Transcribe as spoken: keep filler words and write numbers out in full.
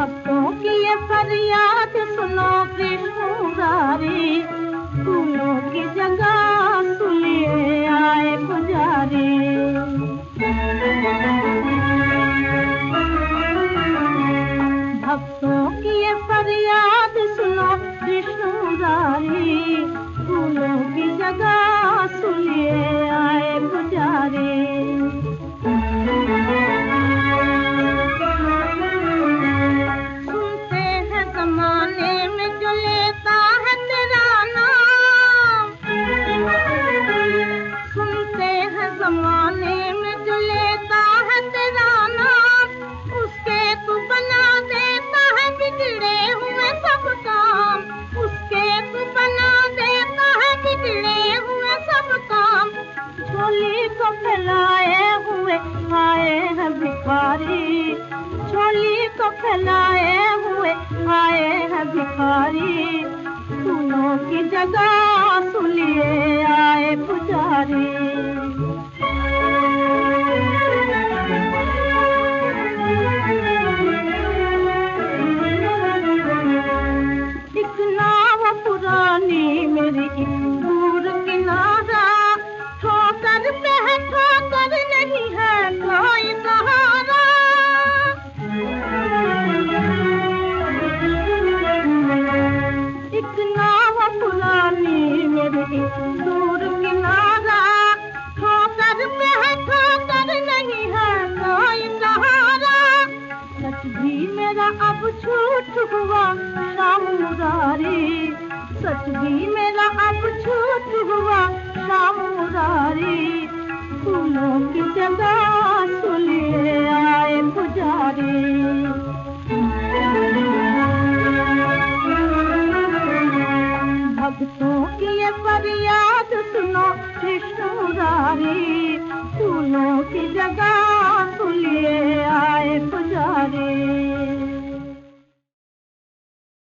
भक्तों की ये फरियाद सुनो कृष्ण मुरारी, फूलों की जगह सुनिए आए पुजारी। भक्तों की ये फरियाद सुनो कृष्ण मुरारी, फूलों की जगह सुनिए आए पुजारी। ज़माने में जो लेता है तेरा नाम, उसके तू बना देता है बिगड़े हुए सब काम। उसके तू बना देता है बिगड़े हुए सब काम। झोली को फैलाए हुए आए हैं भिखारी, झोली को फैलाए हुए आए हैं भिखारी। फूलों की जगह सुनिए आए पुजारी। पुरानी मेरी दूर किनारा, ठोकर पे है ठोकर नहीं है कोई सहारा। एक नाव पुरानी मेरी दूर किनारा, ठोकर पे है ठोकर नहीं है कोई सहारा। सच भी मेरा अब झूठ हुआ शाम मुरारी, सच भी मेरा अब झूठ हुआ शाम मुरारी। फूलों की जगह सुनिए आए पुजारी। भक्तों की ये फरियाद सुनो कृष्ण मुरारी, फूलों की जगह सुनिए आए पुजारी।